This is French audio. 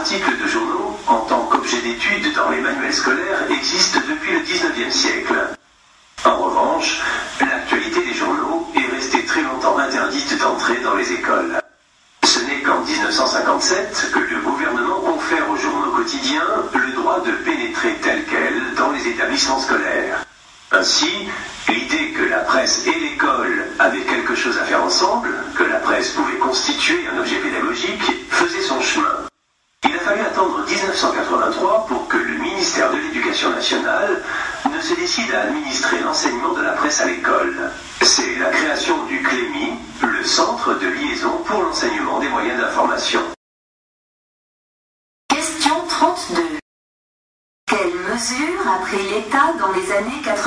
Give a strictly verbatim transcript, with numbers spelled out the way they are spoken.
articles de journaux, en tant qu'objet d'étude dans les manuels scolaires, existent depuis le dix-neuvième siècle. En revanche, l'actualité des journaux est restée très longtemps interdite d'entrer dans les écoles. Ce n'est qu'en mille neuf cent cinquante-sept que le gouvernement confère aux journaux quotidiens le droit de pénétrer tel quel dans les établissements scolaires. Ainsi, l'idée que la presse et l'école avaient quelque chose à faire ensemble, que la presse pouvait constituer un objet pédagogique, faisait son chemin. Il a fallu attendre mille neuf cent quatre-vingt-trois pour que le ministère de l'Éducation nationale ne se décide à administrer l'enseignement de la presse à l'école. C'est la création du CLEMI, le Centre de liaison pour l'enseignement des moyens d'information. Question trente-deux. Quelles mesures a pris l'État dans les années quatre-vingts ?